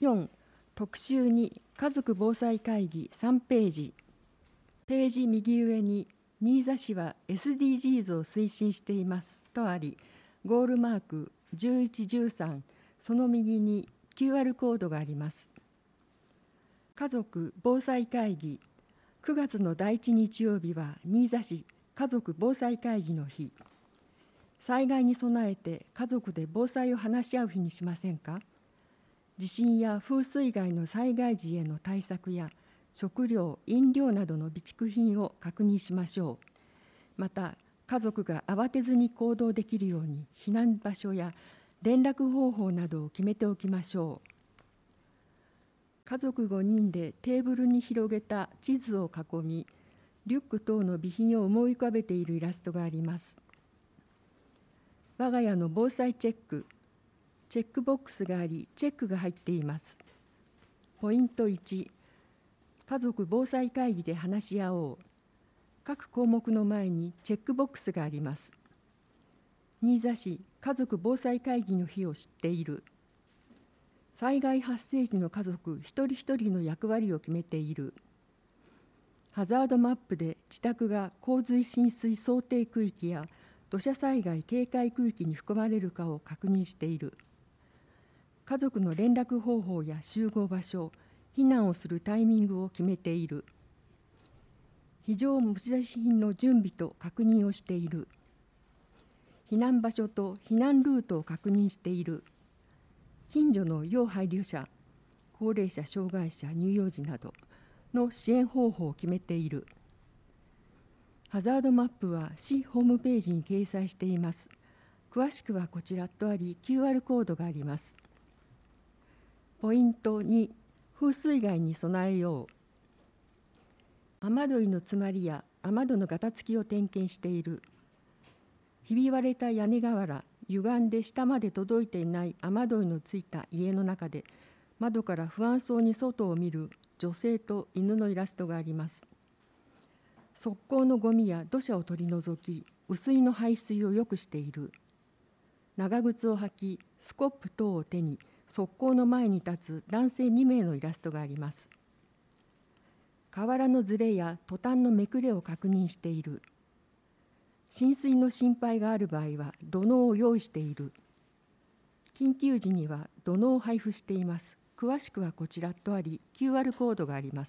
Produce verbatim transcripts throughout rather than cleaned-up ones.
よん、特集に家族防災会議さんページ。ページ右上に新座市は エスディージーズ を推進していますとあり、ゴールマークじゅういち、じゅうさん、その右に キューアール コードがあります。家族防災会議くがつのだいいち日曜日は新座市家族防災会議の日。災害に備えて家族で防災を話し合う日にしませんか。地震や風水害の災害時への対策や食料、飲料などの備蓄品を確認しましょう。また、家族が慌てずに行動できるように避難場所や連絡方法などを決めておきましょう。家族ごにんでテーブルに広げた地図を囲み、リュック等の備品を思い浮かべているイラストがあります。我が家の防災チェック、チェックボックスがあり、チェックが入っています。ポイントいち、家族防災会議で話し合おう。各項目の前にチェックボックスがあります。新座市家族防災会議の日を知っている。災害発生時の家族一人一人の役割を決めている。ハザードマップで自宅が洪水浸水想定区域や土砂災害警戒区域に含まれるかを確認している。家族の連絡方法や集合場所、避難をするタイミングを決めている。非常持ち出し品の準備と確認をしている。避難場所と避難ルートを確認している。近所の要配慮者、高齢者、障害者、乳幼児などの支援方法を決めている。ハザードマップは市ホームページに掲載しています。詳しくはこちらとあり、キューアール コードがあります。ポイントに、風水害に備えよう。雨どいの詰まりや雨戸のガタつきを点検している。ひび割れた屋根瓦、歪んで下まで届いていない雨どいのついた家の中で、窓から不安そうに外を見る女性と犬のイラストがあります。側溝のゴミや土砂を取り除き、雨水の排水を良くしている。長靴を履き、スコップ等を手に、側溝の前に立つ男性に名のイラストがあります。瓦のずれやトタンのめくれを確認している。浸水の心配がある場合は土のうを用意している。緊急時には土のうを配布しています。詳しくはこちらとあり、キューアール コードがあります。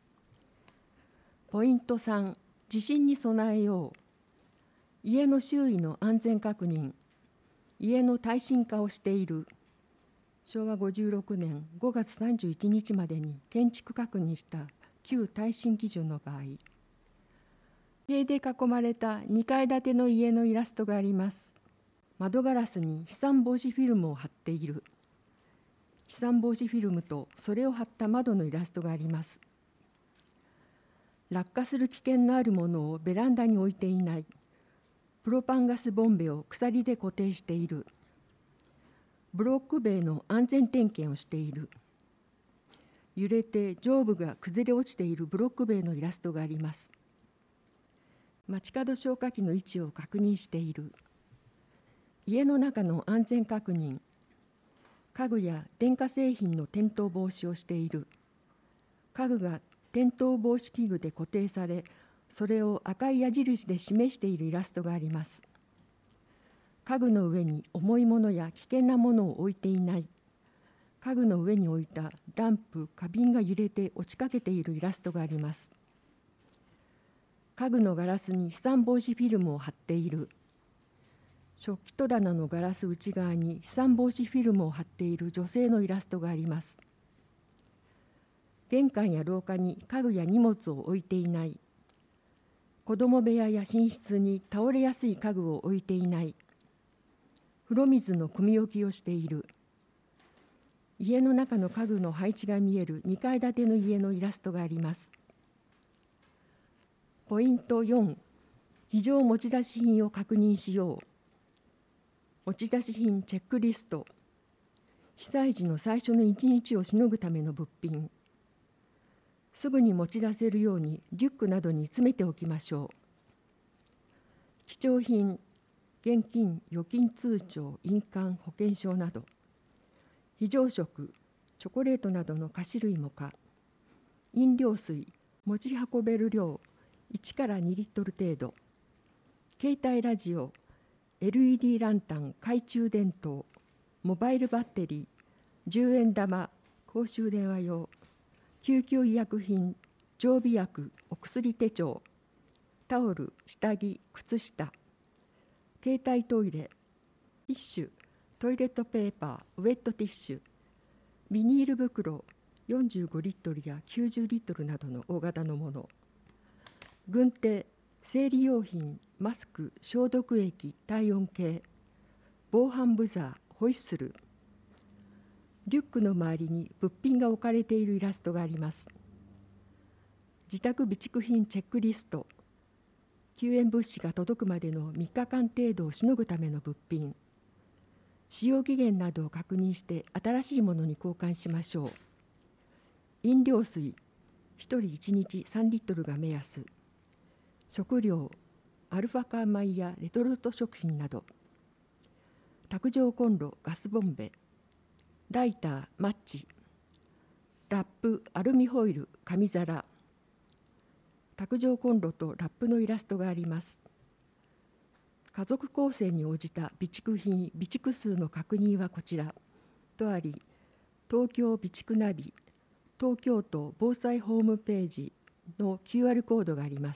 ポイントさん、地震に備えよう。家の周囲の安全確認。家の耐震化をしている。しょうわごじゅうろくねんごがつさんじゅういちにちまでに建築確認した旧耐震基準の場合。塀で囲まれたにかい建ての家のイラストがあります。窓ガラスに飛散防止フィルムを貼っている。飛散防止フィルムとそれを貼った窓のイラストがあります。落下する危険のあるものをベランダに置いていない。プロパンガスボンベを鎖で固定している。ブロック塀の安全点検をしている。揺れて上部が崩れ落ちているブロック塀のイラストがあります。街角消火器の位置を確認している。家の中の安全確認。家具や電化製品の転倒防止をしている。家具が転倒防止器具で固定され、それを赤い矢印で示しているイラストがあります。家具の上に重いものや危険なものを置いていない。家具の上に置いたランプ、花瓶が揺れて落ちかけているイラストがあります。家具のガラスに飛散防止フィルムを貼っている。食器戸棚のガラス内側に飛散防止フィルムを貼っている女性のイラストがあります。玄関や廊下に家具や荷物を置いていない。子供部屋や寝室に倒れやすい家具を置いていない。風呂水の汲み置きをしている。家の中の家具の配置が見えるにかい建ての家のイラストがあります。ポイントよん、非常持ち出し品を確認しよう。持ち出し品チェックリスト。被災時の最初のいちにちをしのぐための物品。すぐに持ち出せるようにリュックなどに詰めておきましょう。貴重品、現金、預金通帳、印鑑、保険証など。非常食、 チョコレートなどの菓子類も可。飲料水、持ち運べる量いちからにリットル程度。携帯ラジオ、エルイーディー ランタン、懐中電灯、モバイルバッテリー、じゅうえん玉、公衆電話用、救急医薬品、常備薬、お薬手帳、タオル、下着、靴下、携帯トイレ、ティッシュ、トイレットペーパー、ウェットティッシュ、ビニール袋よんじゅうごリットルやきゅうじゅうリットルなどの大型のもの、軍手、生理用品、マスク、消毒液、体温計、防犯ブザー、ホイッスル。リュックの周りに物品が置かれているイラストがあります。自宅備蓄品チェックリスト、救援物資が届くまでのみっかかん程度をしのぐための物品、使用期限などを確認して新しいものに交換しましょう。飲料水、ひとりいちにちさんリットルが目安。食料、アルファ化米やレトルト食品など。卓上コンロ、ガスボンベ、ライター、マッチ、ラップ、アルミホイル、紙皿。卓上コンロとラップのイラストがあります。家族構成に応じた備蓄品、備蓄数の確認はこちらとあり、東京備蓄ナビ、東京都防災ホームページの キューアール コードがあります。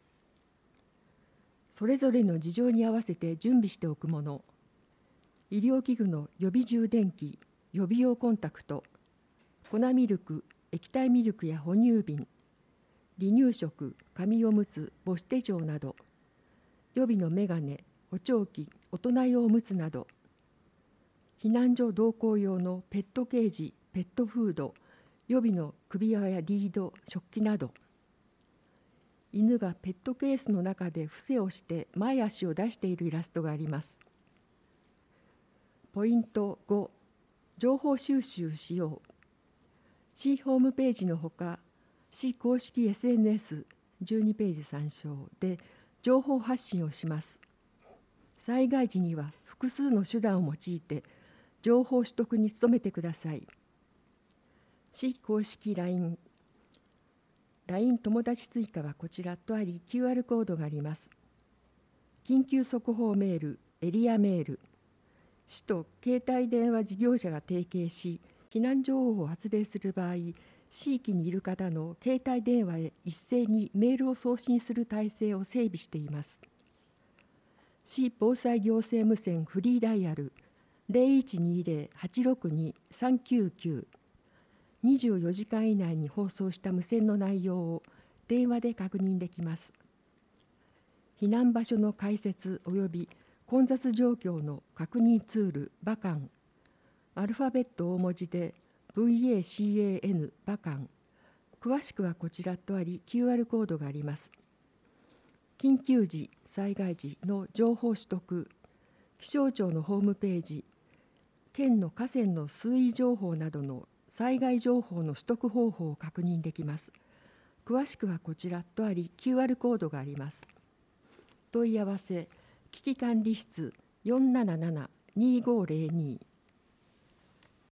それぞれの事情に合わせて準備しておくもの、医療器具の予備充電器、予備用コンタクト、粉ミルク、液体ミルクや哺乳瓶、離乳食、紙おむつ、母子手帳など、予備のメガネ、補聴器、大人用おむつなど、避難所同行用のペットケージ、ペットフード、予備の首輪やリード、食器など、犬がペットケースの中で伏せをして前足を出しているイラストがあります。ポイントご、情報収集しよう。市ホームページのほか、市公式 エスエヌエスじゅうにページ参照で情報発信をします。災害時には複数の手段を用いて情報取得に努めてください。市公式 ライン、ライン 友達追加はこちらとあり キューアール コードがあります。緊急速報メール、エリアメール、市と携帯電話事業者が提携し、避難情報を発令する場合、地域にいる方の携帯電話へ一斉にメールを送信する体制を整備しています。市防災行政無線フリーダイヤル ゼロいちにゼロ はちろくに さんきゅうきゅう、にじゅうよじかん以内に放送した無線の内容を電話で確認できます。避難場所の開設及び混雑状況の確認ツールバカン、アルファベット大文字で ブイエーシーエーエヌ バカン、詳しくはこちらとあり キューアール コードがあります。緊急時、災害時の情報取得、気象庁のホームページ、県の河川の水位情報などの災害情報の取得方法を確認できます。詳しくはこちらとあり キューアール コードがあります。問い合わせ、危機管理室 よんななな にーごーゼロに